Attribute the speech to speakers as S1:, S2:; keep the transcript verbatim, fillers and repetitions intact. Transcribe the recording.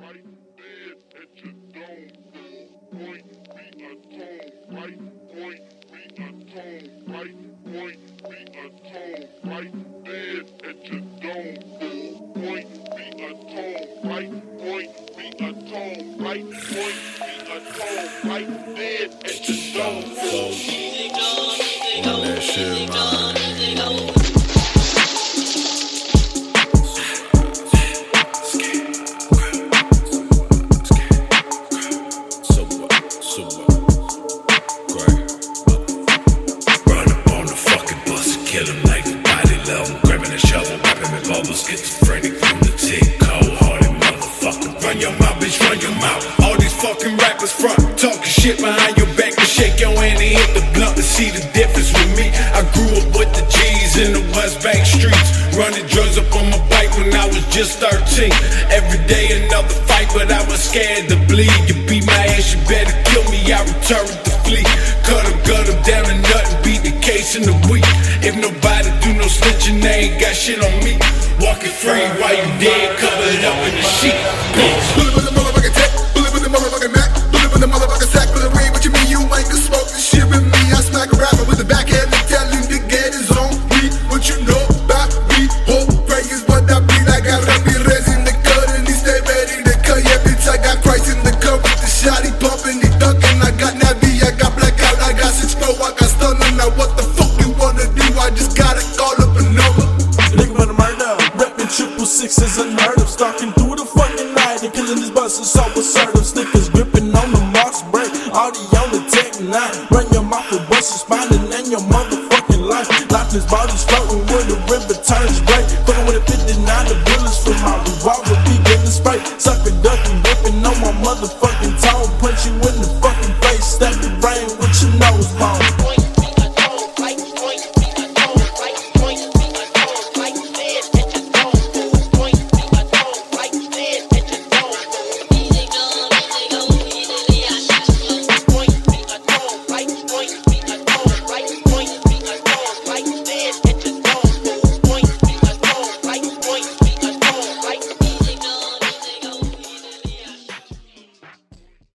S1: right there at your dome. Point, be a tone, right? Point, be a tone, right? Point, be a tone, right there at your dome. Point, be a tone, right? Point, be a tone, right? Point, be a tone, right there at your dome.
S2: Run that shit, man.
S3: Kill him like nobody love him. Grabbing a shovel, rapping with bubbles. Schizophrenic, lunatic, cold-hearted motherfucker. Run your mouth, bitch, run your mouth. All these fucking rappers front, talking shit behind your back. To shake your hand and hit the blunt to see the difference with me. I grew up with the G's in the West Bank streets, running drugs up on my bike when I was just thirteen. Every day another fight, but I was scared to bleed. You beat my ass, you better kill me. I returned to flee. Cut him, gut him down to nothing. Beat the case in the week. If nobody do no snitching, they ain't got shit on me. Walking free while you dead, covered up in the sheet.
S4: Bullet with the motherfucking tech, bullet with the motherfucking Mac, bullet with the motherfucking sack, bullet away. What you mean you ain't gonna smoke this shit with me? I smack a rapper with the backhand and tell him to get his own weed. What you know about me? Hope pray is what I be like. I got me in the cut and he stay ready to cut. Yeah, bitch, I got Christ in the cup with the shot. He pumping, he ducking. I got Navi, I got blackout, I got six pro, I got stunner. Now what the fuck you wanna do? I just gotta call up a number.
S5: Nigga for the murder, reppin' triple sixes unheard of. Stalking through the fucking night and killing these buses so assertive. Stickers gripping on the marks break, Audi on the tech nine. Run your mouth with buses spinning and your motherfucking life. Lifeless bodies floating with the river turns gray. Fucking with a fifty-nine, the bullets from my revolver begin to spray. Sucker ducking, gripping on my motherfucking toe. Punch you in the fucking face, stab your brain with